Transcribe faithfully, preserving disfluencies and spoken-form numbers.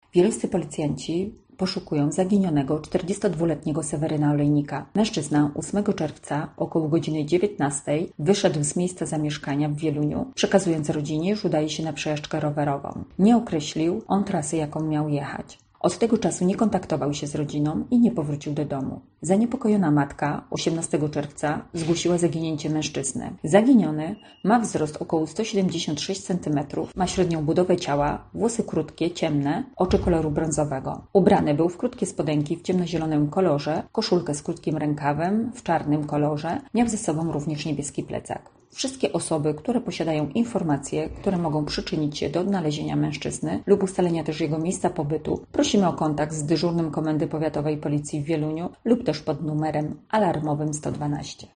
Wielscy policjanci poszukują zaginionego czterdziestodwuletniego Seweryna Olejnika. Mężczyzna ósmego czerwca około godziny dziewiętnastej wyszedł z miejsca zamieszkania w Wieluniu, przekazując rodzinie, że udaje się na przejażdżkę rowerową. Nie określił on trasy, jaką miał jechać. Od tego czasu nie kontaktował się z rodziną i nie powrócił do domu. Zaniepokojona matka osiemnastego czerwca zgłosiła zaginięcie mężczyzny. Zaginiony ma wzrost około sto siedemdziesiąt sześć centymetrów, ma średnią budowę ciała, włosy krótkie, ciemne, oczy koloru brązowego. Ubrany był w krótkie spodenki w ciemnozielonym kolorze, koszulkę z krótkim rękawem w czarnym kolorze, miał ze sobą również niebieski plecak. Wszystkie osoby, które posiadają informacje, które mogą przyczynić się do odnalezienia mężczyzny lub ustalenia też jego miejsca pobytu, prosimy o kontakt z dyżurnym Komendy Powiatowej Policji w Wieluniu lub też pod numerem alarmowym sto dwanaście.